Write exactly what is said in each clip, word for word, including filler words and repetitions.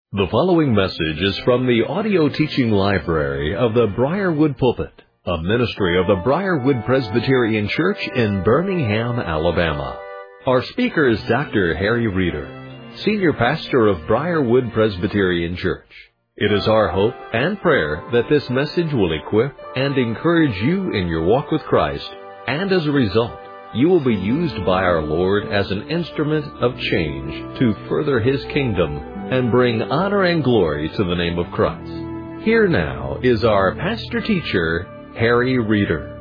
The following message is from the audio teaching library of the Briarwood Pulpit, a ministry of the Briarwood Presbyterian Church in Birmingham, Alabama. Our speaker is Doctor Harry Reeder, Senior Pastor of Briarwood Presbyterian Church. It is our hope and prayer that this message will equip and encourage you in your walk with Christ, and as a result, you will be used by our Lord as an instrument of change to further His kingdom and bring honor and glory to the name of Christ. Here now is our pastor-teacher, Harry Reeder.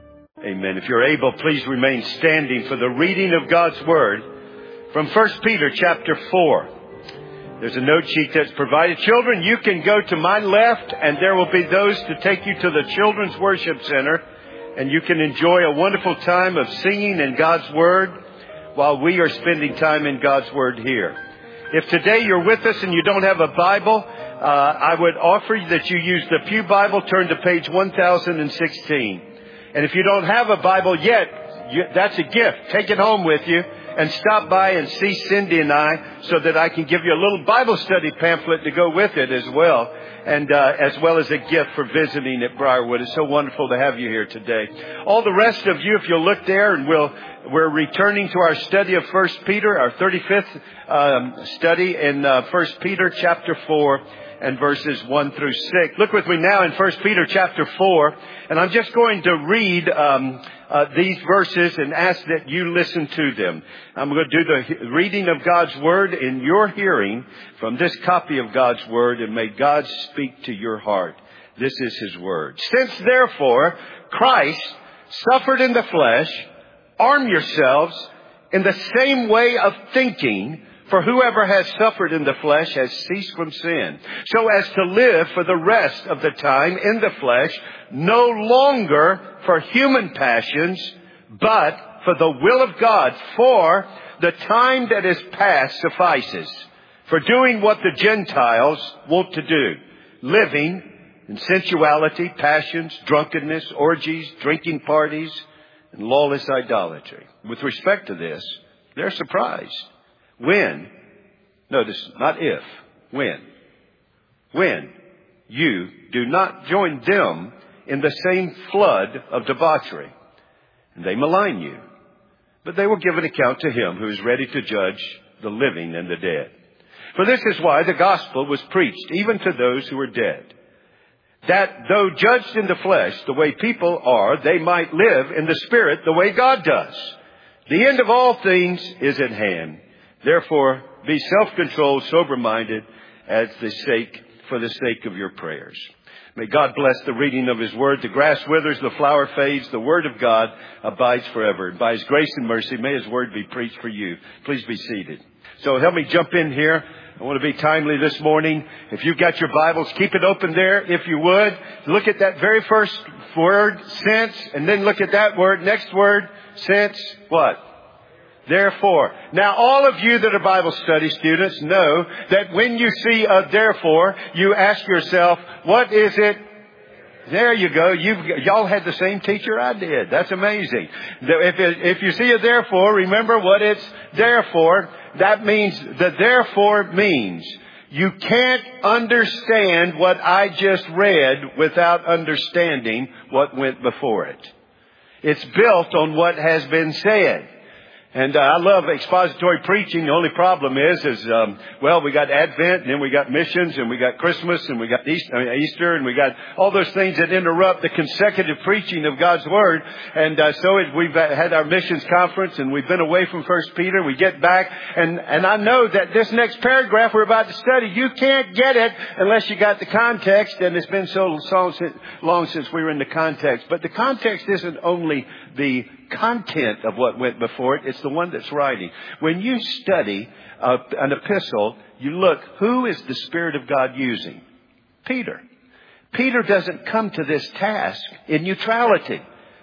Amen. If you're able, please remain standing for the reading of God's Word from First Peter chapter four. There's a note sheet that's provided. Children, you can go to my left, and there will be those to take you to the Children's Worship Center, and you can enjoy a wonderful time of singing in God's Word while we are spending time in God's Word here. If today you're with us and you don't have a Bible, uh, I would offer that you use the Pew Bible, turn to page one thousand sixteen. And if you don't have a Bible yet, you, that's a gift. Take it home with you and stop by and see Cindy and I so that I can give you a little Bible study pamphlet to go with it as well. And uh, as well as a gift for visiting at Briarwood. It's so wonderful to have you here today. All the rest of you, if you'll look there, and we'll, we're returning to our study of First Peter, our thirty-fifth um, study in uh, First Peter chapter four and verses one through six. Look with me now in First Peter chapter four, and I'm just going to read um, uh, these verses and ask that you listen to them. I'm going to do the reading of God's Word in your hearing from this copy of God's Word, and may God speak to your heart. This is His Word. Since therefore Christ suffered in the flesh, arm yourselves in the same way of thinking, for whoever has suffered in the flesh has ceased from sin, so as to live for the rest of the time in the flesh, no longer for human passions, but for the will of God. For the time that is past suffices for doing what the Gentiles want to do, living in sensuality, passions, drunkenness, orgies, drinking parties, and lawless idolatry. With respect to this, they're surprised. When, notice, not if, when, when you do not join them in the same flood of debauchery, and they malign you, but they will give an account to Him who is ready to judge the living and the dead. For this is why the gospel was preached even to those who are dead, that though judged in the flesh the way people are, they might live in the Spirit the way God does. The end of all things is at hand. Therefore, be self-controlled, sober-minded, as the sake, for the sake of your prayers. May God bless the reading of His Word. The grass withers, the flower fades, the Word of God abides forever. And by His grace and mercy, may His Word be preached for you. Please be seated. So help me jump in here. I want to be timely this morning. If you've got your Bibles, keep it open there if you would. Look at that very first word, since, and then look at that word, next word, since, what? Therefore. Now, all of you that are Bible study students know that when you see a therefore, you ask yourself, what is it? There you go. You've, y'all had the same teacher I did. That's amazing. If, it, if you see a therefore, remember what it's there for. That means, the therefore means you can't understand what I just read without understanding what went before it. It's built on what has been said. And uh, I love expository preaching. The only problem is, is um, well, we got Advent, and then we got missions, and we got Christmas, and we got Easter, I mean, Easter, and we got all those things that interrupt the consecutive preaching of God's Word. And uh, so it, we've had our missions conference, and we've been away from First Peter. We get back, and, and I know that this next paragraph we're about to study, you can't get it unless you got the context, and it's been so long since we were in the context. But the context isn't only the content of what went before it, it's the one that's writing. When you study uh, an epistle, you look, who is the Spirit of God using? Peter. Peter doesn't come to this task in neutrality.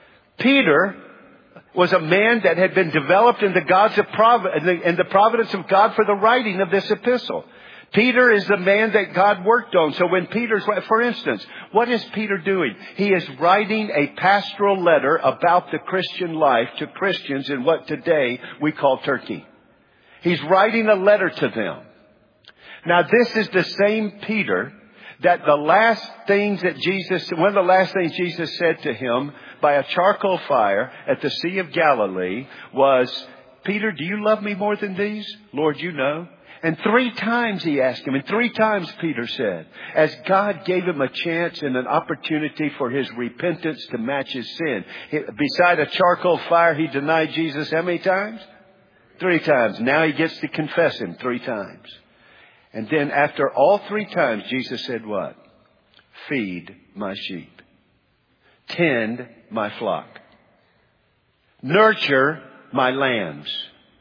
Peter was a man that had been developed in the, God's of provi- in the, in the providence of God for the writing of this epistle. Peter is the man that God worked on. So when Peter's, for instance, what is Peter doing? He is writing a pastoral letter about the Christian life to Christians in what today we call Turkey. He's writing a letter to them. Now, this is the same Peter that the last things that Jesus, one of the last things Jesus said to him by a charcoal fire at the Sea of Galilee was, Peter, do you love me more than these? Lord, you know. And three times he asked him, and three times Peter said, as God gave him a chance and an opportunity for his repentance to match his sin. Beside a charcoal fire, he denied Jesus how many times? Three times. Now he gets to confess him three times. And then after all three times, Jesus said what? Feed my sheep. Tend my flock. Nurture my lambs.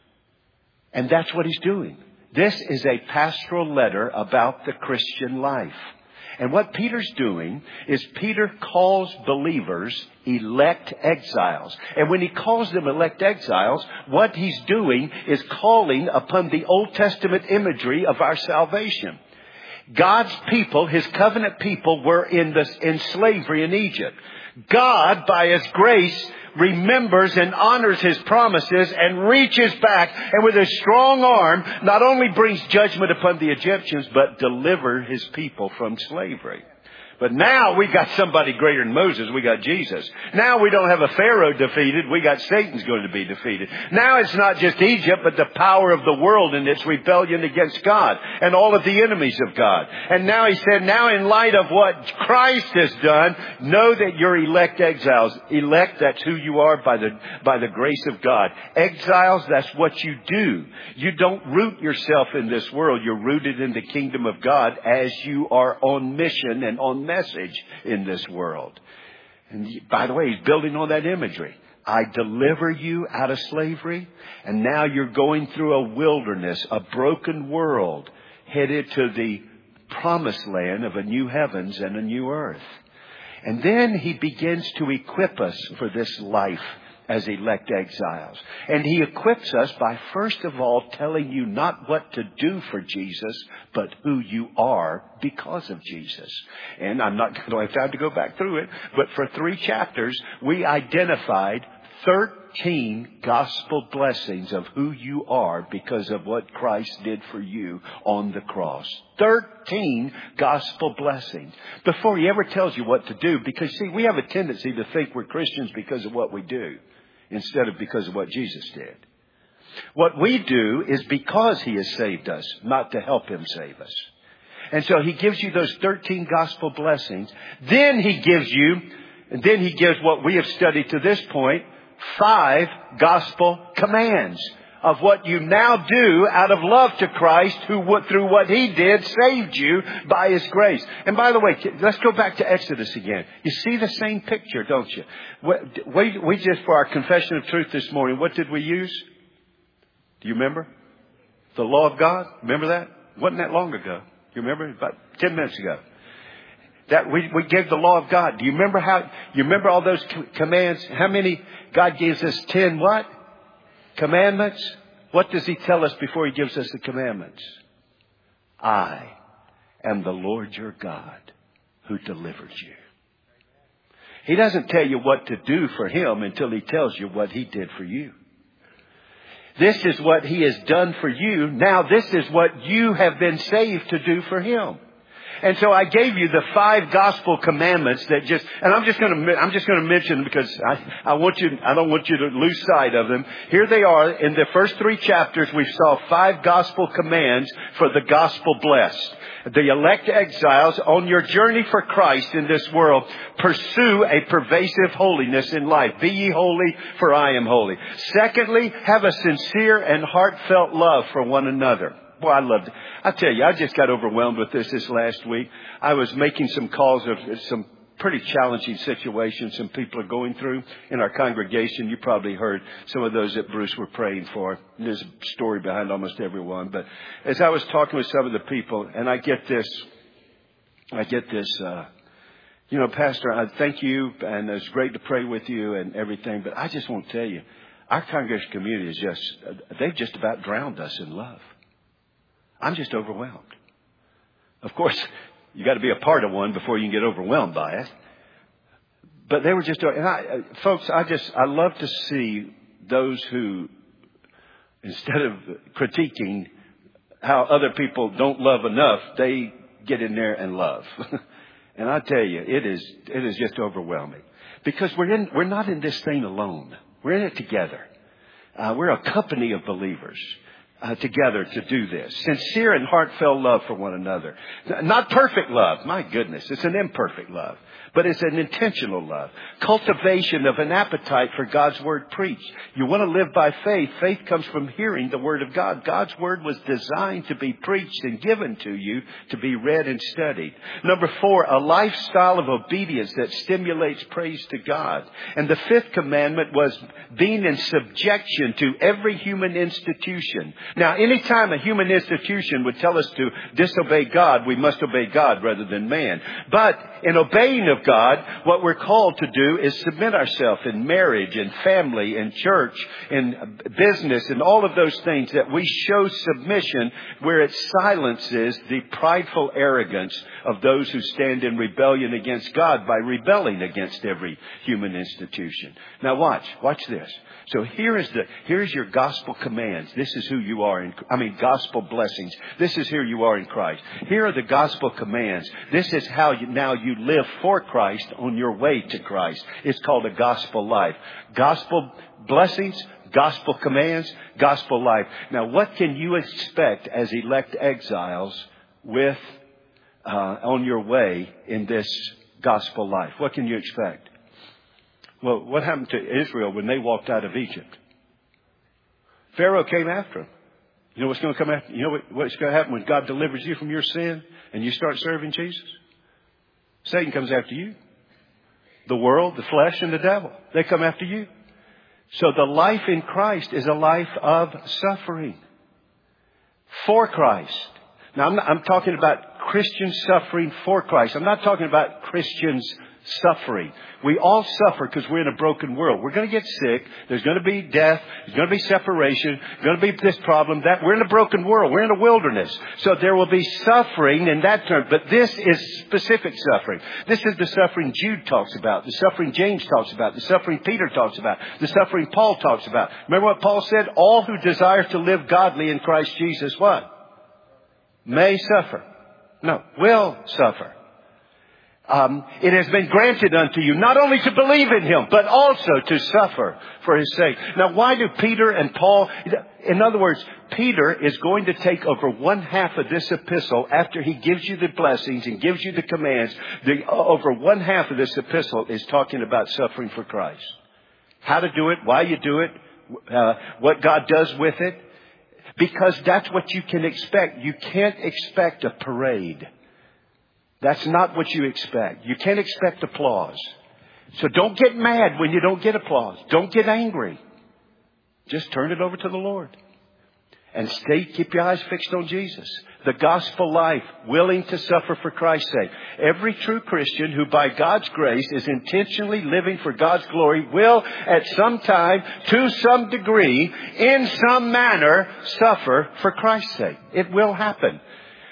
And that's what he's doing. This is a pastoral letter about the Christian life. And what Peter's doing is Peter calls believers elect exiles. And when he calls them elect exiles, what he's doing is calling upon the Old Testament imagery of our salvation. God's people, his covenant people, were in this, in slavery in Egypt. God, by his grace, remembers and honors his promises and reaches back and with a strong arm not only brings judgment upon the Egyptians but deliver his people from slavery. But now we got somebody greater than Moses. We got Jesus. Now we don't have a Pharaoh defeated. We got Satan's going to be defeated. Now it's not just Egypt, but the power of the world and its rebellion against God and all of the enemies of God. And now he said, now in light of what Christ has done, know that you're elect exiles. Elect, that's who you are by the, by the grace of God. Exiles, that's what you do. You don't root yourself in this world. You're rooted in the kingdom of God as you are on mission and on message in this world. And by the way, he's building on that imagery. I deliver you out of slavery, and now you're going through a wilderness, a broken world, headed to the promised land of a new heavens and a new earth. And then he begins to equip us for this life as elect exiles. And he equips us by first of all telling you not what to do for Jesus, but who you are because of Jesus. And I'm not going to have time to go back through it, but for three chapters, we identified thirteen gospel blessings of who you are because of what Christ did for you on the cross. thirteen gospel blessings. Before he ever tells you what to do, because see, we have a tendency to think we're Christians because of what we do, instead of because of what Jesus did. What we do is because he has saved us, not to help him save us. And so he gives you those thirteen gospel blessings. Then he gives you, and then he gives what we have studied to this point, five gospel commands of what you now do out of love to Christ, who through what he did saved you by his grace. And by the way, let's go back to Exodus again. You see the same picture, don't you? We, we just, for our confession of truth this morning, what did we use? Do you remember? The law of God. Remember that? Wasn't that long ago. You remember? About ten minutes ago. That we, we gave the law of God. Do you remember how, you remember all those commands? How many? God gives us ten what? Commandments. What does he tell us before he gives us the commandments? I am the Lord your God who delivered you. He doesn't tell you what to do for him until he tells you what he did for you. This is what he has done for you. Now this is what you have been saved to do for him. And so I gave you the five gospel commandments that just, and I'm just going to, I'm just going to mention them because I, I want you, I don't want you to lose sight of them. Here they are. In the first three chapters, we saw five gospel commands for the gospel blessed. The elect exiles, on your journey for Christ in this world, pursue a pervasive holiness in life. Be ye holy, for I am holy. Secondly, have a sincere and heartfelt love for one another. Boy, I loved it. I tell you, I just got overwhelmed with this this last week. I was making some calls of some pretty challenging situations some people are going through in our congregation. You probably heard some of those that Bruce were praying for. There's a story behind almost every one. But as I was talking with some of the people, and I get this, I get this, uh, you know, Pastor, I thank you, and it's great to pray with you and everything. But I just want to tell you, our congregation community is just, they've just about drowned us in love. I'm just overwhelmed. Of course, you got to be a part of one before you can get overwhelmed by it. But they were just, and I, folks, I just, I love to see those who, instead of critiquing, how other people don't love enough, they get in there and love. And I tell you, it is it is just overwhelming. Because we're in we're not in this thing alone. We're in it together. Uh, we're a company of believers uh, together to do this. Sincere and heartfelt love for one another. Not perfect love. My goodness, it's an imperfect love. But it's an intentional love. Cultivation of an appetite for God's word preached. You want to live by faith. Faith comes from hearing the word of God. God's word was designed to be preached and given to you to be read and studied. Number four, a lifestyle of obedience that stimulates praise to God. And the fifth commandment was being in subjection to every human institution. Now, anytime a human institution would tell us to disobey God, we must obey God rather than man. But in obeying of God, what we're called to do is submit ourselves in marriage and family and church and business and all of those things, that we show submission where it silences the prideful arrogance of those who stand in rebellion against God by rebelling against every human institution. Now watch, watch this. So here is the, here is your gospel commands. This is who you are in, I mean, gospel blessings. This is who you are in Christ. Here are the gospel commands. This is how you, now you live for Christ on your way to Christ. It's called a gospel life. Gospel blessings, gospel commands, gospel life. Now what can you expect as elect exiles with, uh, on your way in this gospel life? What can you expect? Well, what happened to Israel when they walked out of Egypt? Pharaoh came after them. You know what's going to come after? You know what, what's going to happen when God delivers you from your sin and you start serving Jesus? Satan comes after you. The world, the flesh, and the devil. They come after you. So the life in Christ is a life of suffering for Christ. Now, I'm, not, I'm talking about Christian suffering for Christ. I'm not talking about Christians suffering. We all suffer because we're in a broken world. We're going to get sick. There's going to be death. There's going to be separation. There's going to be this problem, that. We're in a broken world. We're in a wilderness. So there will be suffering in that term. But this is specific suffering. This is the suffering Jude talks about. The suffering James talks about. The suffering Peter talks about. The suffering Paul talks about. Remember what Paul said? All who desire to live godly in Christ Jesus, what? May suffer. No, will suffer. Um, it has been granted unto you not only to believe in Him, but also to suffer for His sake. Now, why do Peter and Paul, in other words, Peter is going to take over one half of this epistle after he gives you the blessings and gives you the commands. The, over one half of this epistle is talking about suffering for Christ. How to do it, why you do it, uh, what God does with it. Because that's what you can expect. You can't expect a parade. That's not what you expect. You can't expect applause. So don't get mad when you don't get applause. Don't get angry. Just turn it over to the Lord. And stay, keep your eyes fixed on Jesus. The gospel life, willing to suffer for Christ's sake. Every true Christian who by God's grace is intentionally living for God's glory will at some time, to some degree, in some manner, suffer for Christ's sake. It will happen.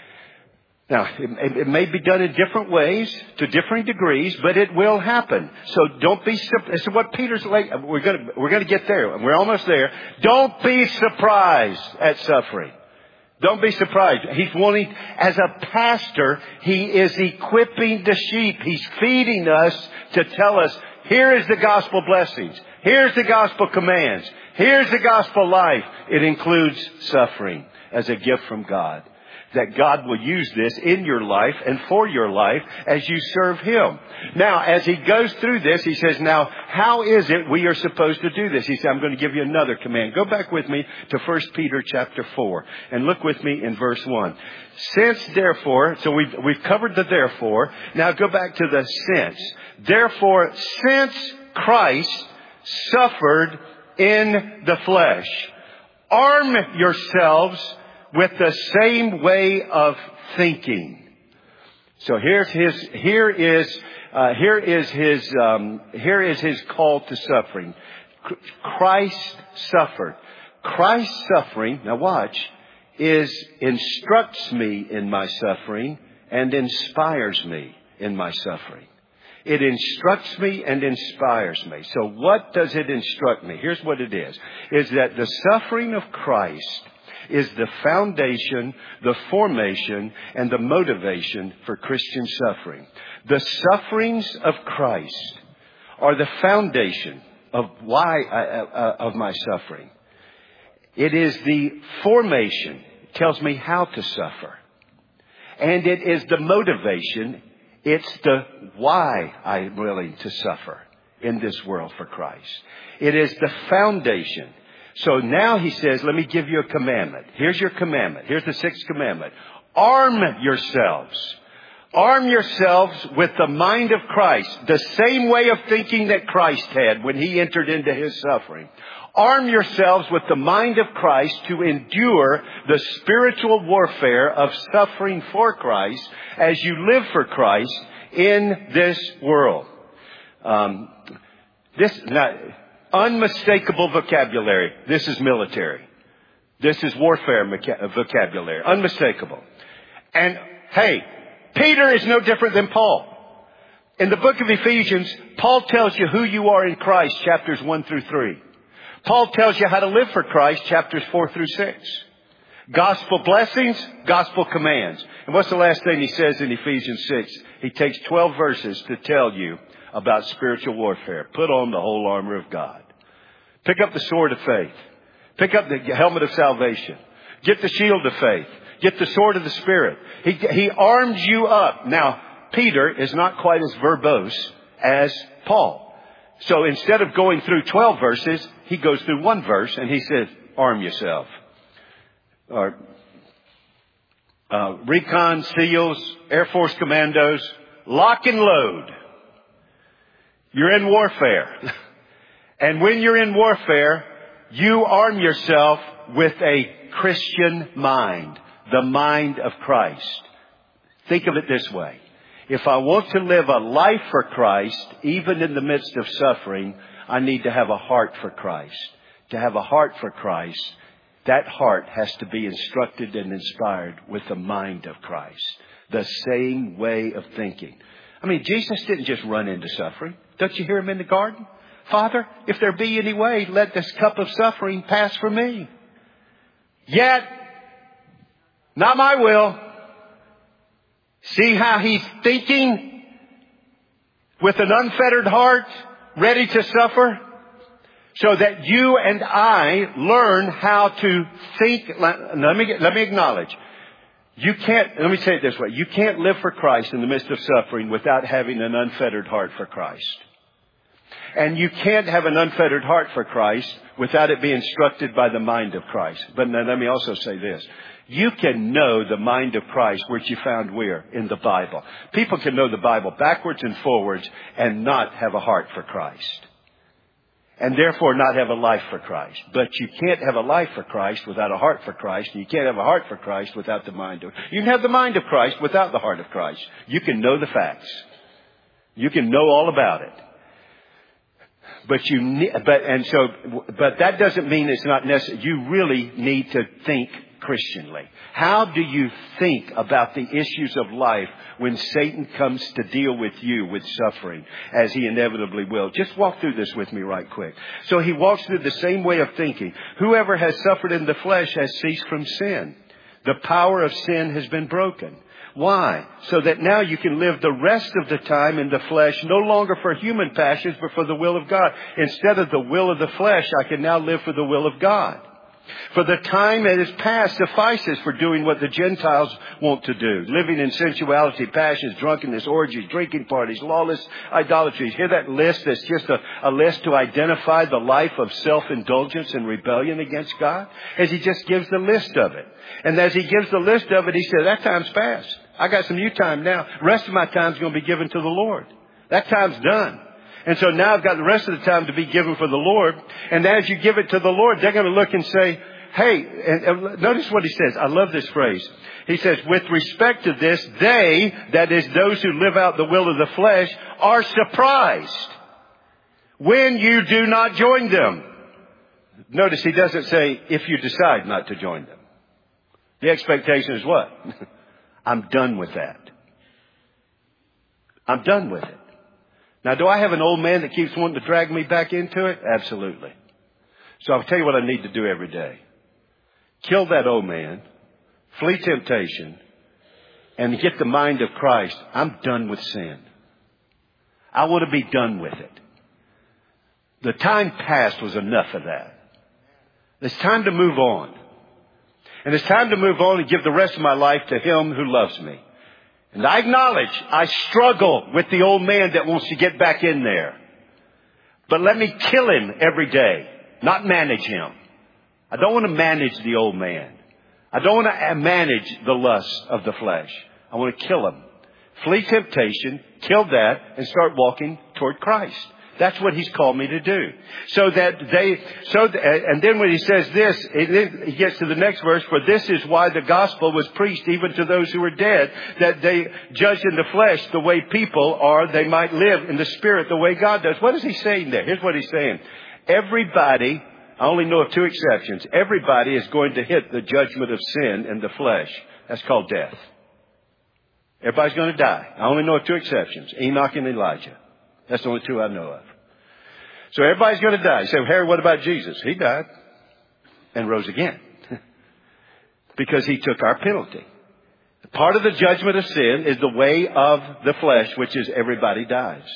Now, it, it may be done in different ways, to differing degrees, but it will happen. So don't be surprised. So what Peter's like, we're going to, we're going to get there. We're almost there. Don't be surprised at suffering. Don't be surprised. He's wanting, as a pastor, he is equipping the sheep. He's feeding us to tell us, here is the gospel blessings. Here's the gospel commands. Here's the gospel life. It includes suffering as a gift from God. That God will use this in your life and for your life as you serve Him. Now, as he goes through this, he says, now, how is it we are supposed to do this? He said, I'm going to give you another command. Go back with me to First Peter chapter four and look with me in verse one. Since therefore, so we've, we've covered the therefore. Now go back to the since. Therefore, since Christ suffered in the flesh, arm yourselves with the same way of thinking. So here's his. Here is. Uh, here is his. Um, here is his call to suffering. Christ suffered. Christ's suffering. Now watch. Is instructs me in my suffering and inspires me in my suffering. It instructs me and inspires me. So what does it instruct me? Here's what it is. Is that the suffering of Christ is the foundation, the formation, and the motivation for Christian suffering. The sufferings of Christ are the foundation of why I, uh, of my suffering. It is the formation. It tells me how to suffer. And it is the motivation. It's the why I'm willing to suffer in this world for Christ. It is the foundation. So now he says, let me give you a commandment. Here's your commandment. Here's the sixth commandment. Arm yourselves. Arm yourselves with the mind of Christ. The same way of thinking that Christ had when he entered into his suffering. Arm yourselves with the mind of Christ to endure the spiritual warfare of suffering for Christ as you live for Christ in this world. Um, this not, unmistakable vocabulary. This is military. This is warfare meca- vocabulary. Unmistakable. And hey, Peter is no different than Paul. In the book of Ephesians, Paul tells you who you are in Christ, chapters one through three. Paul tells you how to live for Christ, chapters four through six. Gospel blessings, gospel commands. And what's the last thing he says in Ephesians six? He takes twelve verses to tell you about spiritual warfare. Put on the whole armor of God. Pick up the sword of faith. Pick up the helmet of salvation. Get the shield of faith. Get the sword of the Spirit. He, he arms you up. Now, Peter is not quite as verbose as Paul. So instead of going through twelve verses, he goes through one verse and he says, arm yourself. Or, uh, recon, SEALs, Air Force commandos, lock and load. You're in warfare. And when you're in warfare, you arm yourself with a Christian mind, the mind of Christ. Think of it this way. If I want to live a life for Christ, even in the midst of suffering, I need to have a heart for Christ. To have a heart for Christ, that heart has to be instructed and inspired with the mind of Christ. The same way of thinking. I mean, Jesus didn't just run into suffering. Don't you hear him in the garden? Father, if there be any way, let this cup of suffering pass from me. Yet, not my will. See how he's thinking with an unfettered heart, ready to suffer? So that you and I learn how to think. Let me, let me acknowledge. You can't, let me say it this way. You can't live for Christ in the midst of suffering without having an unfettered heart for Christ. And you can't have an unfettered heart for Christ without it being instructed by the mind of Christ. But now let me also say this. You can know the mind of Christ, which you found where? In the Bible. People can know the Bible backwards and forwards and not have a heart for Christ. And therefore not have a life for Christ. But you can't have a life for Christ without a heart for Christ. And you can't have a heart for Christ without the mind of... You can have the mind of Christ without the heart of Christ. You can know the facts. You can know all about it. But you need, but, and so, but that doesn't mean it's not necessary. You really need to think Christianly. How do you think about the issues of life when Satan comes to deal with you with suffering, as he inevitably will? Just walk through this with me right quick. So he walks through the same way of thinking. Whoever has suffered in the flesh has ceased from sin. The power of sin has been broken. Why? So that now you can live the rest of the time in the flesh, no longer for human passions, but for the will of God. Instead of the will of the flesh, I can now live for the will of God. For the time that is past suffices for doing what the Gentiles want to do. Living in sensuality, passions, drunkenness, orgies, drinking parties, lawless idolatries. Hear that list? That's just a, a list to identify the life of self-indulgence and rebellion against God. As he just gives the list of it. And as he gives the list of it, he says, that time's past. I got some new time now. The rest of my time's going to be given to the Lord. That time's done. And so now I've got the rest of the time to be given for the Lord. And as you give it to the Lord, they're going to look and say, hey, and, and notice what he says. I love this phrase. He says, with respect to this, they, that is those who live out the will of the flesh, are surprised when you do not join them. Notice he doesn't say, if you decide not to join them. The expectation is what? I'm done with that. I'm done with it. Now, do I have an old man that keeps wanting to drag me back into it? Absolutely. So I'll tell you what I need to do every day. kill that old man, flee temptation, and get the mind of Christ, I'm done with sin. I want to be done with it. The time past was enough of that. It's time to move on. And it's time to move on and give the rest of my life to Him who loves me. And I acknowledge I struggle with the old man that wants to get back in there. But let me kill him every day, not manage him. I don't want to manage the old man. I don't want to manage the lust of the flesh. I want to kill him. Flee temptation, kill that, and start walking toward Christ. That's what He's called me to do. So that they, so, and then when He says this, He gets to the next verse, for this is why the gospel was preached even to those who were dead, that they judged in the flesh the way people are, they might live in the spirit the way God does. What is He saying there? Here's what He's saying. Everybody, I only know of two exceptions, everybody is going to hit the judgment of sin in the flesh. That's called death. Everybody's going to die. I only know of two exceptions, Enoch and Elijah. That's the only two I know of. So everybody's going to die. You say, well, Harry, what about Jesus? He died and rose again because He took our penalty. Part of the judgment of sin is the way of the flesh, which is everybody dies.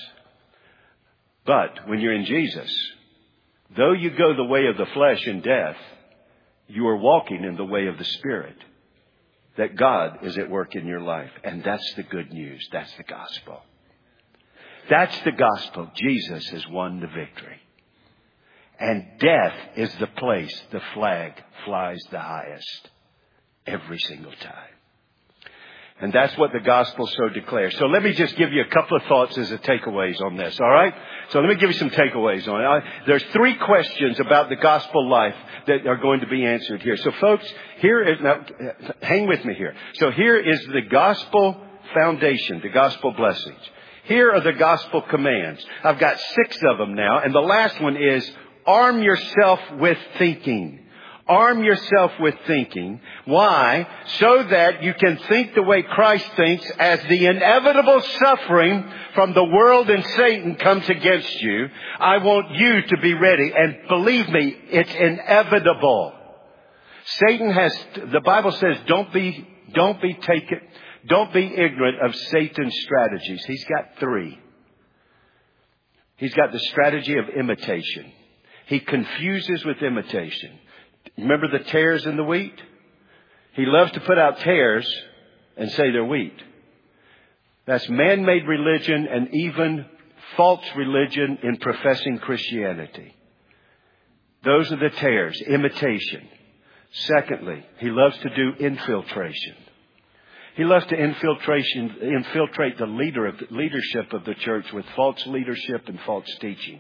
But when you're in Jesus, though you go the way of the flesh in death, you are walking in the way of the Spirit. That God is at work in your life. And that's the good news. That's the gospel. That's the gospel. Jesus has won the victory. And death is the place the flag flies the highest every single time. And that's what the gospel so declares. So let me just give you a couple of thoughts as a takeaways on this, all right? So let me give you some takeaways on it. There's three questions about the gospel life that are going to be answered here. So folks, here is, now hang with me here. So here is the gospel foundation, the gospel blessings. Here are the gospel commands. I've got six of them now. And the last one is arm yourself with thinking. Arm yourself with thinking. Why? So that you can think the way Christ thinks as the inevitable suffering from the world and Satan comes against you. I want you to be ready. And believe me, it's inevitable. Satan has, the Bible says, don't be, don't be taken, don't be ignorant of Satan's strategies. He's got three. He's got the strategy of imitation. He confuses with imitation. Remember the tares in the wheat? He loves to put out tares and say they're wheat. That's man-made religion and even false religion in professing Christianity. Those are the tares, imitation. Secondly, he loves to do infiltration. He loves to infiltration, infiltrate the leader of the leadership of the church with false leadership and false teaching.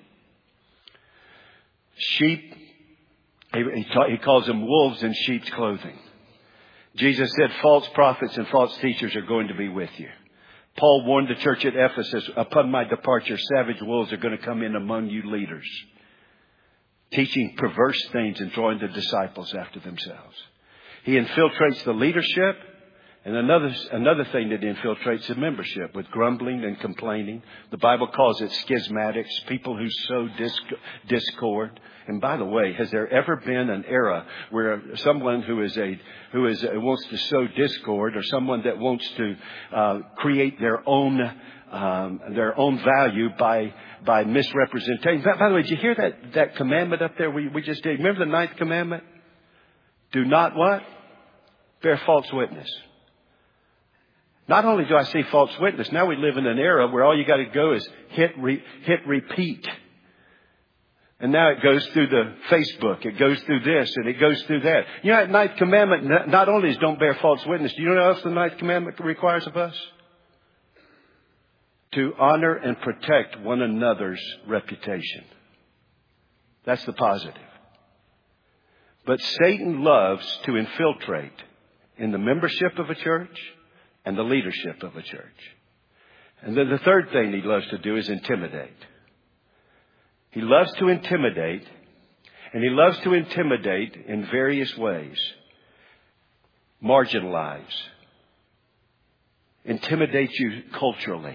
Sheep, he, he, ta- he calls them wolves in sheep's clothing. Jesus said false prophets and false teachers are going to be with you. Paul warned the church at Ephesus, upon my departure, savage wolves are going to come in among you leaders, teaching perverse things and drawing the disciples after themselves. He infiltrates the leadership. And another another thing that infiltrates the membership with grumbling and complaining. The Bible calls it schismatics, people who sow discord. And by the way, has there ever been an era where someone who is a who is wants to sow discord, or someone that wants to uh, create their own um, their own value by by misrepresentation? By, by the way, did you hear that that commandment up there we we just did? Remember the ninth commandment? Do not what? Bear false witness. Not only do I see false witness, now we live in an era where all you got to go is hit re, hit repeat. And now it goes through the Facebook, it goes through this, and it goes through that. You know, that ninth commandment not only is don't bear false witness, do you know what else the ninth commandment requires of us? To honor and protect one another's reputation. That's the positive. But Satan loves to infiltrate in the membership of a church and the leadership of a church. And then the third thing he loves to do is intimidate. He loves to intimidate, and he loves to intimidate in various ways. Marginalize. Intimidate you culturally.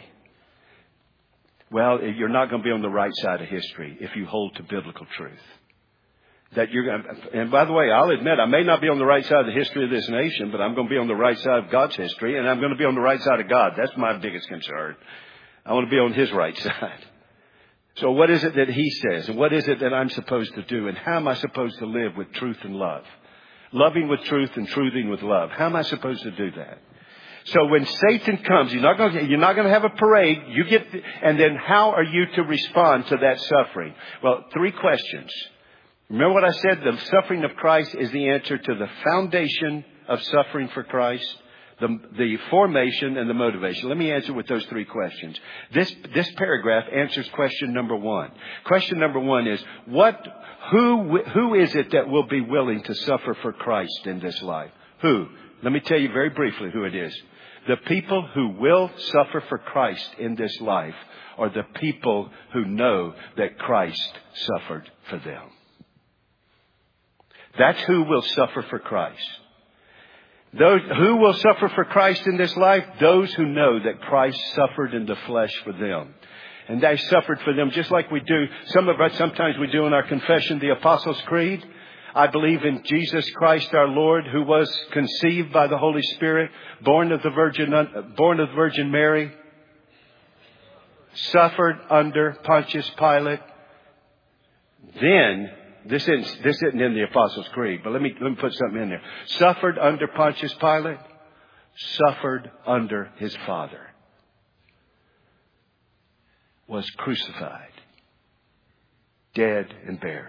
Well, you're not going to be on the right side of history if you hold to biblical truth. that you're going to, and by the way, I'll admit, I may not be on the right side of the history of this nation, but I'm going to be on the right side of God's history, and I'm going to be on the right side of God. That's my biggest concern. I want to be on His right side. So what is it that He says? And what is it that I'm supposed to do? And how am I supposed to live with truth and love? Loving with truth and truthing with love. How am I supposed to do that? So when Satan comes, you're not going to, you're not going to have a parade. You get, the, and then how are you to respond to that suffering? Well, three questions. Remember what I said? The suffering of Christ is the answer to the foundation of suffering for Christ, the, the formation and the motivation. Let me answer with those three questions. This, this paragraph answers question number one. Question number one is, what, who, who is it that will be willing to suffer for Christ in this life? Who? Let me tell you very briefly who it is. The people who will suffer for Christ in this life are the people who know that Christ suffered for them. That's who will suffer for Christ. Those who will suffer for Christ in this life, those who know that Christ suffered in the flesh for them. And they suffered for them just like we do. Some of us, sometimes we do in our confession, the Apostles' Creed. I believe in Jesus Christ our Lord, who was conceived by the Holy Spirit, born of the Virgin, born of the Virgin Mary, suffered under Pontius Pilate. Then, this isn't, this isn't in the Apostles' Creed, but let me, let me put something in there. Suffered under Pontius Pilate, suffered under his Father, was crucified, dead and buried.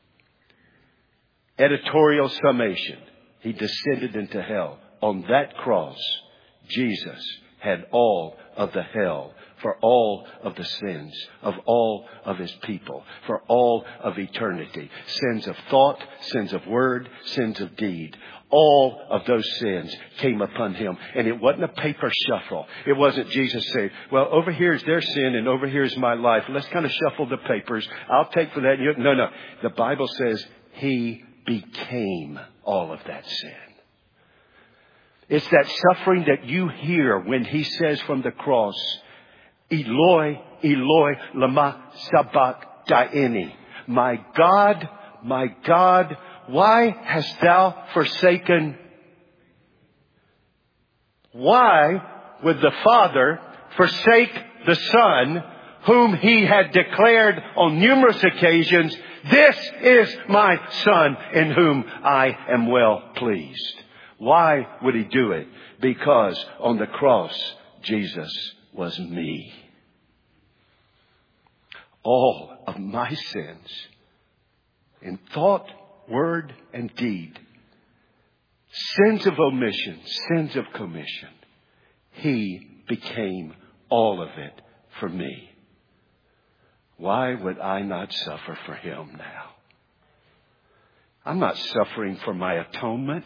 Editorial summation. He descended into hell. On that cross, Jesus had all of the hell for all of the sins of all of His people, for all of eternity. Sins of thought, sins of word, sins of deed. All of those sins came upon Him. And it wasn't a paper shuffle. It wasn't Jesus saying, well, over here is their sin and over here is my life. Let's kind of shuffle the papers. I'll take for that. No, no. The Bible says He became all of that sin. It's that suffering that you hear when He says from the cross, Eloi, Eloi, lama sabachthani. My God, my God, why hast thou forsaken? Why would the Father forsake the Son, whom He had declared on numerous occasions, this is my Son in whom I am well pleased? Why would He do it? Because on the cross, Jesus was me. All of my sins in thought, word, and deed, sins of omission, sins of commission, He became all of it for me. Why would I not suffer for Him now? I'm not suffering for my atonement.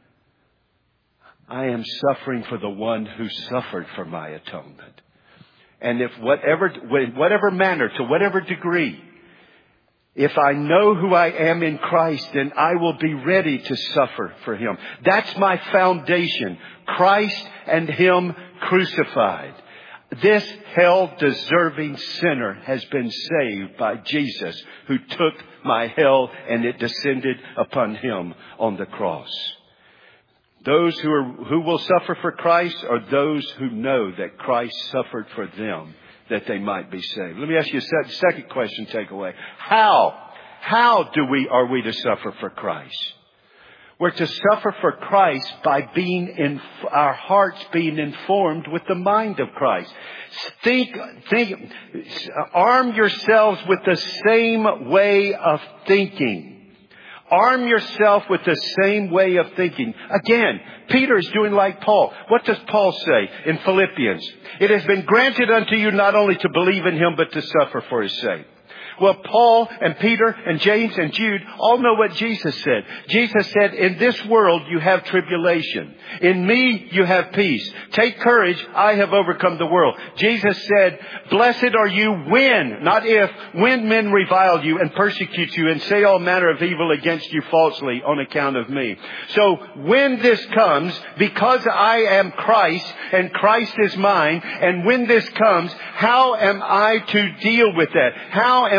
I am suffering for the one who suffered for my atonement. And if whatever, in whatever manner, to whatever degree, if I know who I am in Christ, then I will be ready to suffer for Him. That's my foundation. Christ and Him crucified. This hell-deserving sinner has been saved by Jesus, who took my hell and it descended upon Him on the cross. Those who are, who will suffer for Christ are those who know that Christ suffered for them, that they might be saved. Let me ask you a second question takeaway. How? How do we, are we to suffer for Christ? We're to suffer for Christ by being in, our hearts being informed with the mind of Christ. Think, think, arm yourselves with the same way of thinking. Arm yourself with the same way of thinking. Again, Peter is doing like Paul. What does Paul say in Philippians? It has been granted unto you not only to believe in Him, but to suffer for His sake. Well, Paul and Peter and James and Jude all know what Jesus said. Jesus said, in this world you have tribulation. In me you have peace. Take courage, I have overcome the world. Jesus said, blessed are you when, not if, when men revile you and persecute you and say all manner of evil against you falsely on account of me. So when this comes, because I am Christ and Christ is mine, and when this comes, how am I to deal with that? How am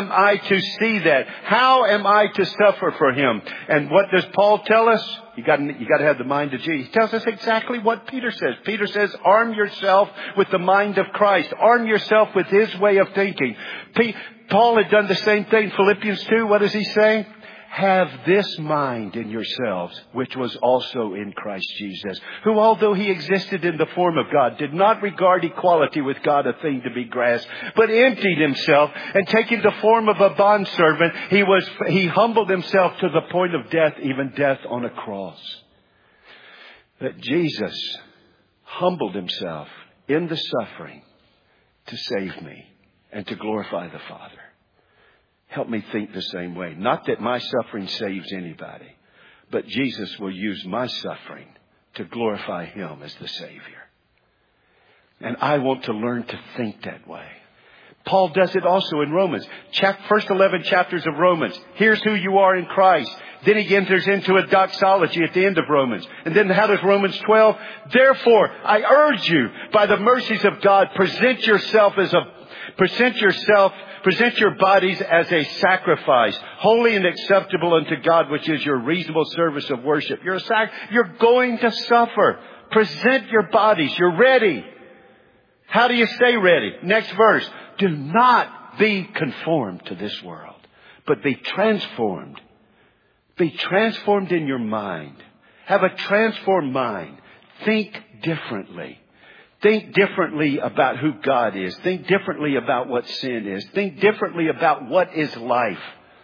am I to see that? How am I to suffer for Him? And what does Paul tell us? You got you got to have the mind of Jesus. He tells us exactly what Peter says. Peter says, arm yourself with the mind of Christ. Arm yourself with His way of thinking. P- Paul had done the same thing. Philippians two, what does he say? Have this mind in yourselves, which was also in Christ Jesus, who, although He existed in the form of God, did not regard equality with God a thing to be grasped, but emptied Himself, and taking the form of a bondservant, he was he humbled Himself to the point of death, even death on a cross. That Jesus humbled Himself in the suffering to save me and to glorify the Father. Help me think the same way. Not that my suffering saves anybody, but Jesus will use my suffering to glorify Him as the Savior. And I want to learn to think that way. Paul does it also in Romans. First eleven chapters of Romans. Here's who you are in Christ. Then he enters into a doxology at the end of Romans. And then how does Romans twelve? Therefore, I urge you, by the mercies of God, present yourself as a, present yourself Present your bodies as a sacrifice, holy and acceptable unto God, which is your reasonable service of worship. You're a sac- You're going to suffer. Present your bodies. You're ready. How do you stay ready? Next verse. Do not be conformed to this world, but be transformed. Be transformed in your mind. Have a transformed mind. Think differently. Think differently about who God is. Think differently about what sin is. Think differently about what is life.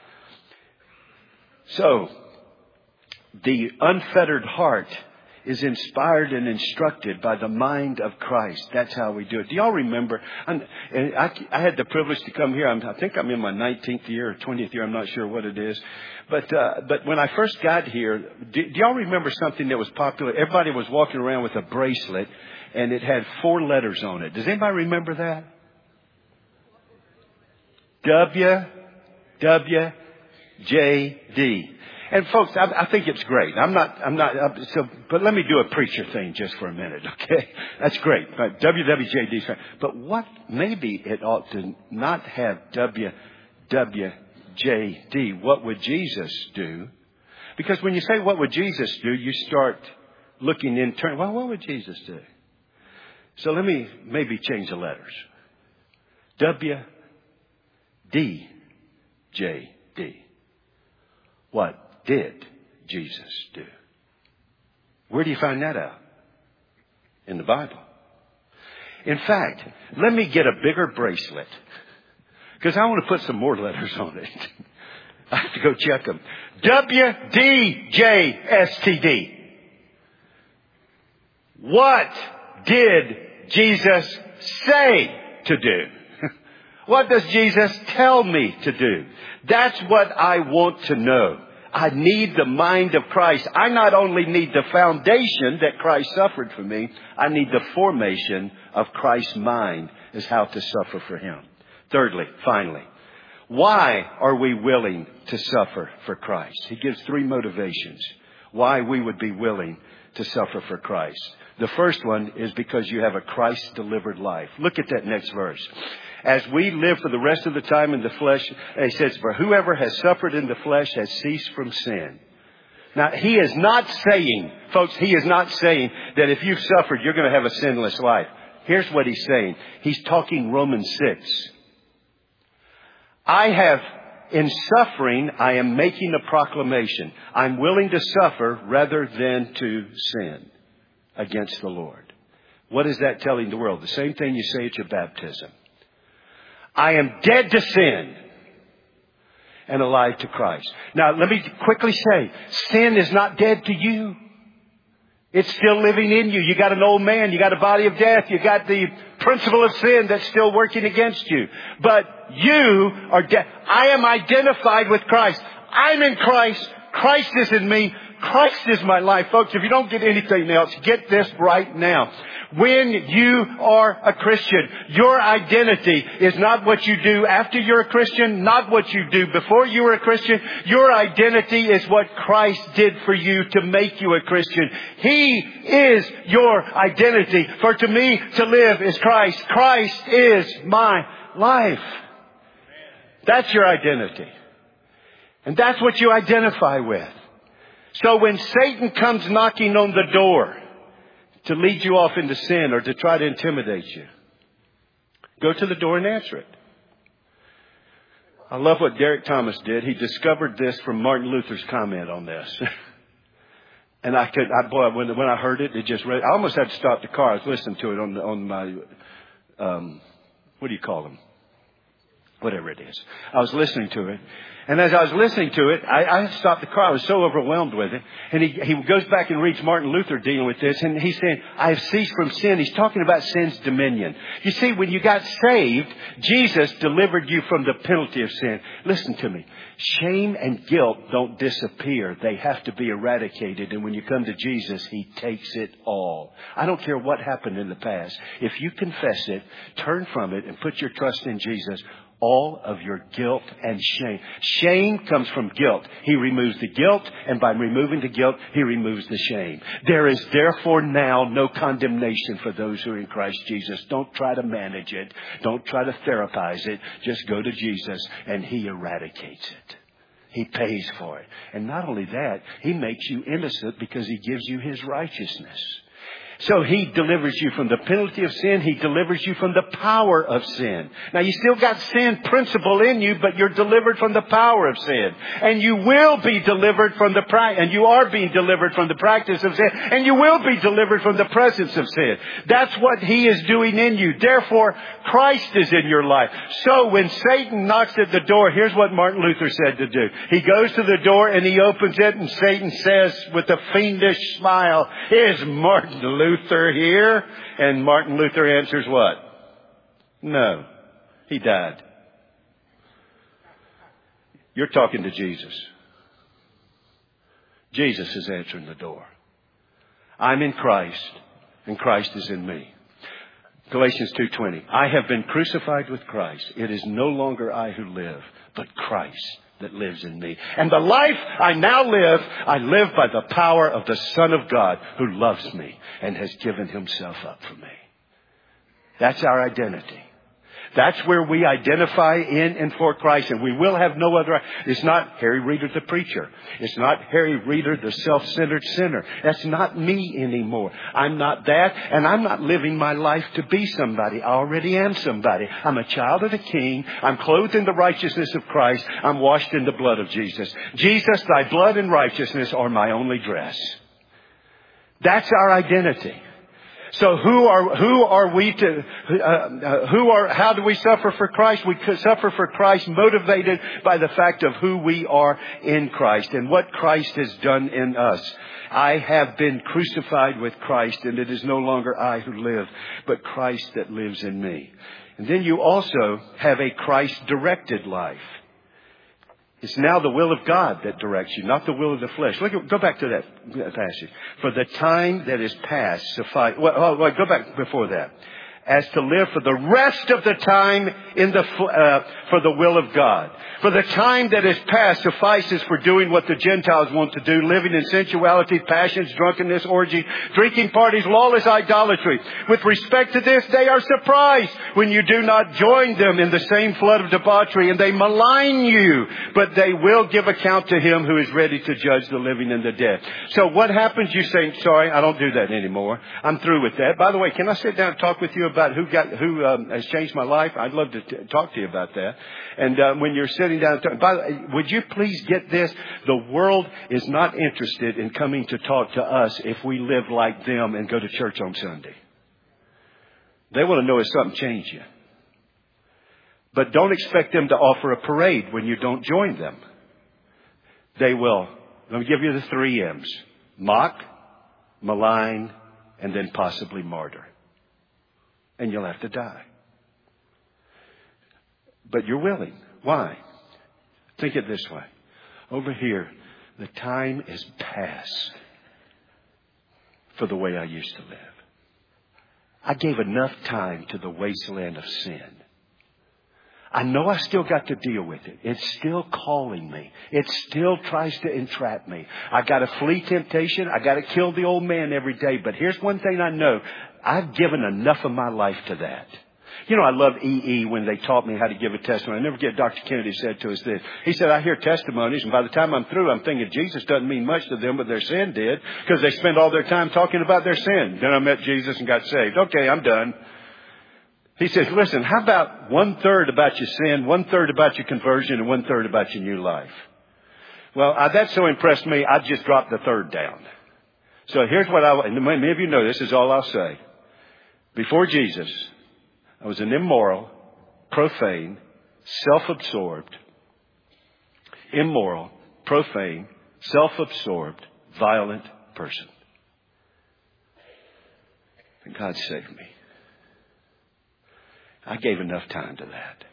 So, the unfettered heart is inspired and instructed by the mind of Christ. That's how we do it. Do y'all remember? I'm, I, I had the privilege to come here. I'm, I think I'm in my nineteenth year or twentieth year. I'm not sure what it is. But uh, but when I first got here, do, do y'all remember something that was popular? Everybody was walking around with a bracelet, and it had four letters on it. Does anybody remember that? W, W, J, D. And folks, I, I think it's great. I'm not, I'm not, uh, so, but let me do a preacher thing just for a minute, okay? That's great. But W W J D is fine. But what, maybe it ought to not have W W J D. What would Jesus do? Because when you say, what would Jesus do? You start looking in turn. Well, what would Jesus do? So let me maybe change the letters. W D J D. What did Jesus do? Where do you find that out? In the Bible. In fact, let me get a bigger bracelet, because I want to put some more letters on it. I have to go check them. W D J S T D. What did Jesus say to do? What does Jesus tell me to do? That's what I want to know. I need the mind of Christ. I not only need the foundation that Christ suffered for me, I need the formation of Christ's mind as how to suffer for Him. Thirdly, finally, why are we willing to suffer for Christ? He gives three motivations why we would be willing to suffer for Christ. The first one is because you have a Christ-delivered life. Look at that next verse. As we live for the rest of the time in the flesh, he says, for whoever has suffered in the flesh has ceased from sin. Now, he is not saying, folks, he is not saying that if you've suffered, you're going to have a sinless life. Here's what he's saying. He's talking Romans six. I have, in suffering, I am making a proclamation. I'm willing to suffer rather than to sin against the Lord. What is that telling the world? The same thing you say at your baptism. I am dead to sin and alive to Christ. Now, let me quickly say, sin is not dead to you. It's still living in you. You got an old man. You got a body of death. You got the principle of sin that's still working against you. But you are dead. I am identified with Christ. I'm in Christ. Christ is in me. Christ is my life. Folks, if you don't get anything else, get this right now. When you are a Christian, your identity is not what you do after you're a Christian, not what you do before you were a Christian. Your identity is what Christ did for you to make you a Christian. He is your identity. For to me, to live is Christ. Christ is my life. That's your identity. And that's what you identify with. So when Satan comes knocking on the door to lead you off into sin or to try to intimidate you, go to the door and answer it. I love what Derek Thomas did. He discovered this from Martin Luther's comment on this. And I could, I, boy, when, when I heard it, it just, read, I almost had to stop the car. I was listening to it on, the, on my, um, what do you call them? Whatever it is. I was listening to it. And as I was listening to it, I, I stopped the car. I was so overwhelmed with it. And he, he goes back and reads Martin Luther dealing with this. And he's saying, I have ceased from sin. He's talking about sin's dominion. You see, when you got saved, Jesus delivered you from the penalty of sin. Listen to me. Shame and guilt don't disappear. They have to be eradicated. And when you come to Jesus, He takes it all. I don't care what happened in the past. If you confess it, turn from it, and put your trust in Jesus, all of your guilt and shame. Shame comes from guilt. He removes the guilt, and by removing the guilt, He removes the shame. There is therefore now no condemnation for those who are in Christ Jesus. Don't try to manage it. Don't try to therapize it. Just go to Jesus, and He eradicates it. He pays for it. And not only that, He makes you innocent because He gives you His righteousness. So He delivers you from the penalty of sin. He delivers you from the power of sin. Now, you still got sin principle in you, but you're delivered from the power of sin. And you will be delivered from the pra- and you are being delivered from the practice of sin. And you will be delivered from the presence of sin. That's what He is doing in you. Therefore, Christ is in your life. So when Satan knocks at the door, here's what Martin Luther said to do. He goes to the door and he opens it, and Satan says with a fiendish smile, "Is Martin Luther Luther here?" And Martin Luther answers what? No, he died. You're talking to Jesus. Jesus is answering the door. I'm in Christ, and Christ is in me. Galatians two twenty. I have been crucified with Christ. It is no longer I who live, but Christ that lives in me. And the life I now live, I live by the power of the Son of God who loves me and has given Himself up for me. That's our identity. That's where we identify in and for Christ, and we will have no other. It's not Harry Reeder the preacher. It's not Harry Reeder the self-centered sinner. That's not me anymore. I'm not that, and I'm not living my life to be somebody. I already am somebody. I'm a child of the King. I'm clothed in the righteousness of Christ. I'm washed in the blood of Jesus. Jesus, Thy blood and righteousness are my only dress. That's our identity. So who are who are we to uh, uh, who are how do we suffer for Christ? We suffer for Christ motivated by the fact of who we are in Christ and what Christ has done in us. I have been crucified with Christ, and it is no longer I who live, but Christ that lives in me. And then you also have a Christ-directed life. It's now the will of God that directs you, not the will of the flesh. Look at, go back to that passage. For the time that is past suffice. Well, well, go back before that. As to live for the rest of the time in the uh, for the will of God. For the time that is past suffices for doing what the Gentiles want to do, living in sensuality, passions, drunkenness, orgies, drinking parties, lawless idolatry. With respect to this, they are surprised when you do not join them in the same flood of debauchery, and they malign you. But they will give account to Him who is ready to judge the living and the dead. So what happens? You say, sorry, I don't do that anymore. I'm through with that. By the way, can I sit down and talk with you about who got who um, has changed my life? I'd love to t- talk to you about that. And uh, when you're sitting down, talk, by the way, would you please get this? The world is not interested in coming to talk to us if we live like them and go to church on Sunday. They want to know if something changed you. But don't expect them to offer a parade when you don't join them. They will. Let me give you the three M's. Mock, malign, and then possibly martyr. And you'll have to die. But you're willing. Why? Think it this way. Over here, the time is past for the way I used to live. I gave enough time to the wasteland of sin. I know I still got to deal with it. It's still calling me. It still tries to entrap me. I got to flee temptation. I got to kill the old man every day. But here's one thing I know. I've given enough of my life to that. You know, I love E E when they taught me how to give a testimony. I never forget Doctor Kennedy said to us this. He said, I hear testimonies, and by the time I'm through, I'm thinking Jesus doesn't mean much to them, but their sin did, because they spend all their time talking about their sin. Then I met Jesus and got saved. Okay, I'm done. He says, listen, how about one third about your sin, one third about your conversion, and one third about your new life? Well, I, that so impressed me, I just dropped the third down. So here's what I, and many of you know this is all I'll say. Before Jesus, I was an immoral, profane, self-absorbed, immoral, profane, self-absorbed, violent person. And God saved me. I gave enough time to that.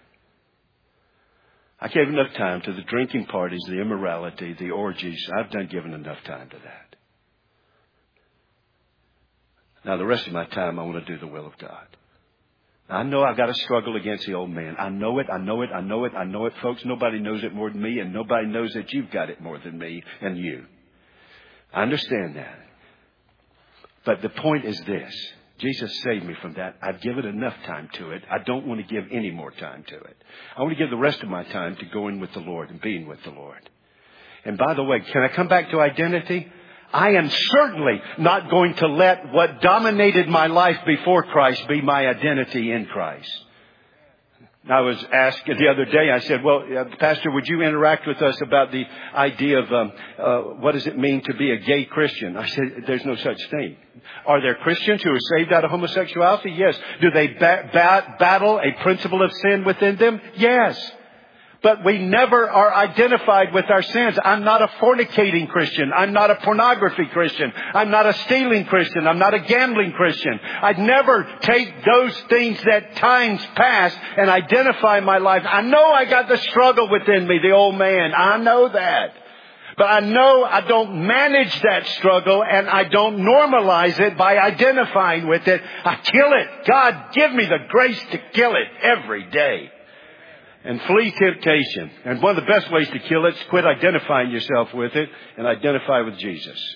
I gave enough time to the drinking parties, the immorality, the orgies. I've done given enough time to that. Now, the rest of my time, I want to do the will of God. I know I've got to struggle against the old man. I know it, I know it, I know it, I know it, folks. Nobody knows it more than me, and nobody knows that you've got it more than me and you. I understand that. But the point is this. Jesus saved me from that. I've given enough time to it. I don't want to give any more time to it. I want to give the rest of my time to going with the Lord and being with the Lord. And by the way, can I come back to identity? I am certainly not going to let what dominated my life before Christ be my identity in Christ. I was asked the other day, I said, well, uh, Pastor, would you interact with us about the idea of um, uh, what does it mean to be a gay Christian? I said, there's no such thing. Are there Christians who are saved out of homosexuality? Yes. Do they ba- ba- battle a principle of sin within them? Yes. But we never are identified with our sins. I'm not a fornicating Christian. I'm not a pornography Christian. I'm not a stealing Christian. I'm not a gambling Christian. I'd never take those things that times past and identify my life. I know I got the struggle within me, the old man. I know that. But I know I don't manage that struggle, and I don't normalize it by identifying with it. I kill it. God, give me the grace to kill it every day. And flee temptation. And one of the best ways to kill it is quit identifying yourself with it and identify with Jesus.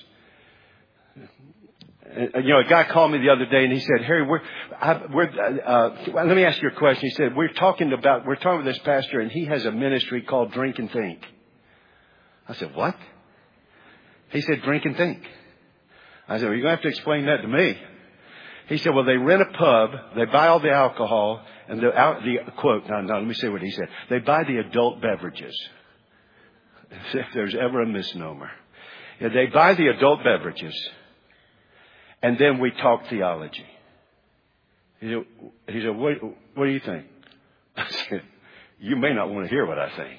And, you know, a guy called me the other day and he said, Harry, we're, I, we're uh, let me ask you a question. He said, we're talking about, we're talking with this pastor and he has a ministry called Drink and Think. I said, what? He said, Drink and Think. I said, well, you're going to have to explain that to me. He said, well, they rent a pub, they buy all the alcohol, and the, the quote, now, now let me say what he said. They buy the adult beverages. If there's ever a misnomer. Yeah, they buy the adult beverages, and then we talk theology. He said, he said what, what do you think? I said, you may not want to hear what I think.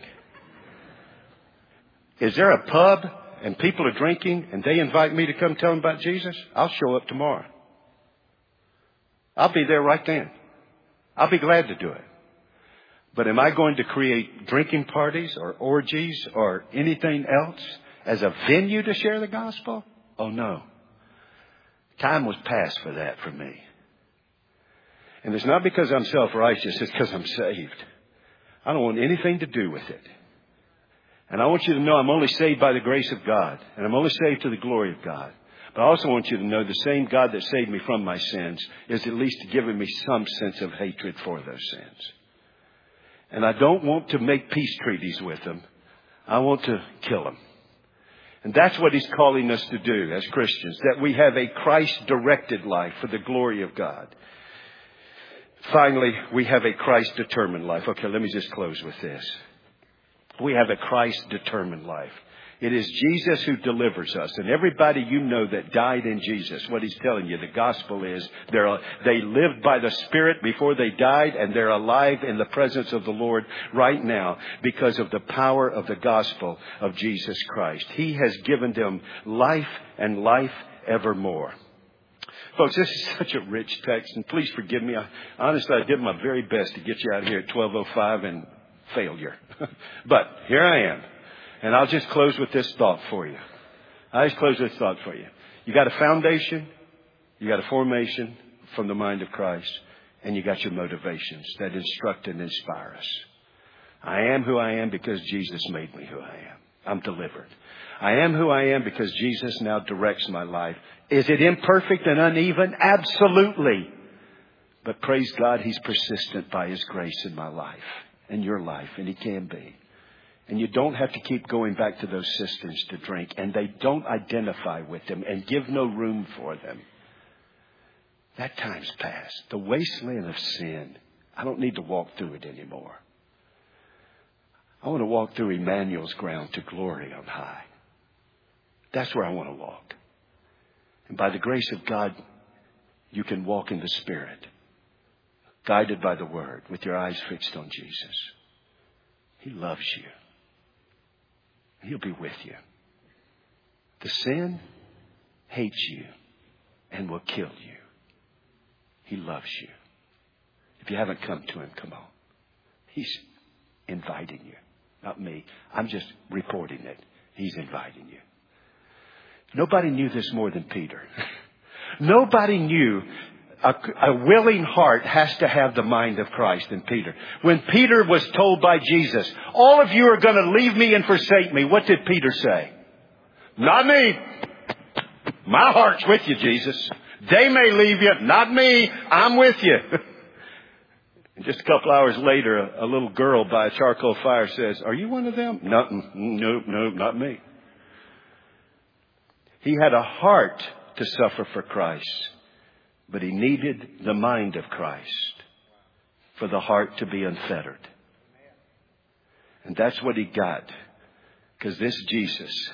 Is there a pub, and people are drinking, and they invite me to come tell them about Jesus? I'll show up tomorrow. I'll be there right then. I'll be glad to do it. But am I going to create drinking parties or orgies or anything else as a venue to share the gospel? Oh, no. Time was past for that for me. And it's not because I'm self-righteous. It's because I'm saved. I don't want anything to do with it. And I want you to know I'm only saved by the grace of God. And I'm only saved to the glory of God. But I also want you to know the same God that saved me from my sins is at least giving me some sense of hatred for those sins. And I don't want to make peace treaties with them. I want to kill them. And that's what he's calling us to do as Christians, that we have a Christ-directed life for the glory of God. Finally, we have a Christ-determined life. Okay, let me just close with this. We have a Christ-determined life. It is Jesus who delivers us. And everybody you know that died in Jesus, what he's telling you, the gospel is they're, they lived by the Spirit before they died, and they're alive in the presence of the Lord right now because of the power of the gospel of Jesus Christ. He has given them life and life evermore. Folks, this is such a rich text, and please forgive me. I, honestly, I did my very best to get you out here at twelve oh five and failure. But here I am. And I'll just close with this thought for you. I'll just close with this thought for you. You got a foundation. You got a formation from the mind of Christ. And you got your motivations that instruct and inspire us. I am who I am because Jesus made me who I am. I'm delivered. I am who I am because Jesus now directs my life. Is it imperfect and uneven? Absolutely. But praise God, He's persistent by His grace in my life and your life, and He can be. And you don't have to keep going back to those cisterns to drink, and they don't identify with them and give no room for them. That time's past. The wasteland of sin, I don't need to walk through it anymore. I want to walk through Emmanuel's ground to glory on high. That's where I want to walk. And by the grace of God, you can walk in the Spirit, guided by the Word, with your eyes fixed on Jesus. He loves you. He'll be with you. The sin hates you and will kill you. He loves you. If you haven't come to Him, come on. He's inviting you, not me. I'm just reporting it. He's inviting you. Nobody knew this more than Peter. Nobody knew a, a willing heart has to have the mind of Christ than Peter. When Peter was told by Jesus, all of you are going to leave me and forsake me, what did Peter say? Not me. My heart's with you, Jesus. They may leave you, not me. I'm with you. And just a couple hours later, a, a little girl by a charcoal fire says, are you one of them? No, no, no, not me. He had a heart to suffer for Christ, but he needed the mind of Christ for the heart to be unfettered. And that's what he got. Because this Jesus,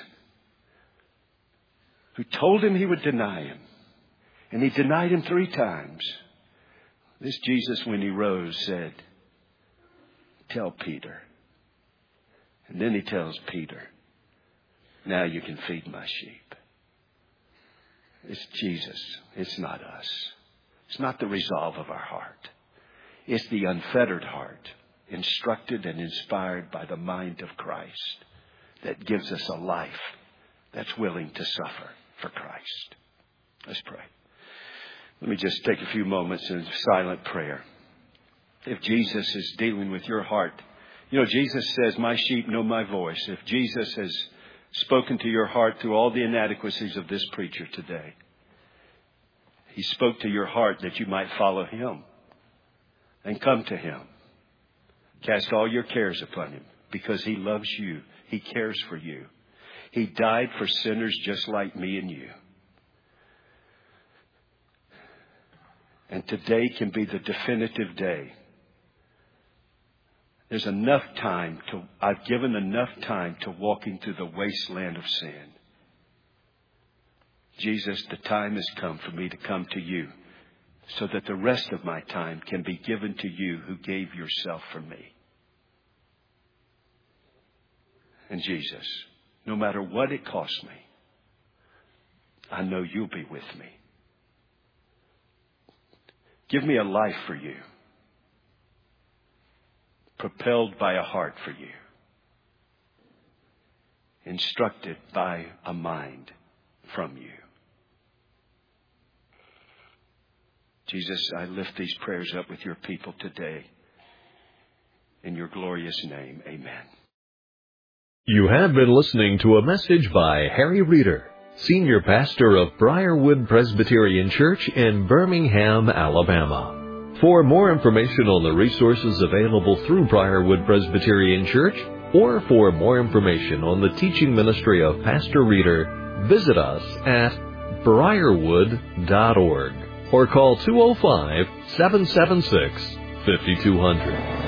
who told him he would deny him, and he denied him three times. This Jesus, when he rose, said, tell Peter. And then he tells Peter, now you can feed my sheep. It's Jesus. It's not us. It's not the resolve of our heart. It's the unfettered heart, instructed and inspired by the mind of Christ, that gives us a life that's willing to suffer for Christ. Let's pray. Let me just take a few moments in silent prayer. If Jesus is dealing with your heart, you know, Jesus says, my sheep know my voice. If Jesus has spoken to your heart through all the inadequacies of this preacher today, he spoke to your heart that you might follow him and come to him. Cast all your cares upon him because he loves you. He cares for you. He died for sinners just like me and you. And today can be the definitive day. There's enough time to, I've given enough time to walking through the wasteland of sin. Jesus, the time has come for me to come to you so that the rest of my time can be given to you who gave yourself for me. And Jesus, no matter what it costs me, I know you'll be with me. Give me a life for you, propelled by a heart for you, instructed by a mind from you. Jesus, I lift these prayers up with your people today. In your glorious name, amen. You have been listening to a message by Harry Reeder, Senior Pastor of Briarwood Presbyterian Church in Birmingham, Alabama. For more information on the resources available through Briarwood Presbyterian Church, or for more information on the teaching ministry of Pastor Reeder, visit us at briarwood dot org or call two oh five, seven seven six, five two zero zero.